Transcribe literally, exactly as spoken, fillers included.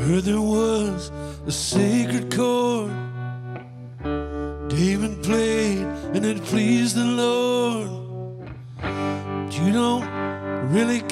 Heard there was a sacred chord David played and it pleased the Lord. But you don't really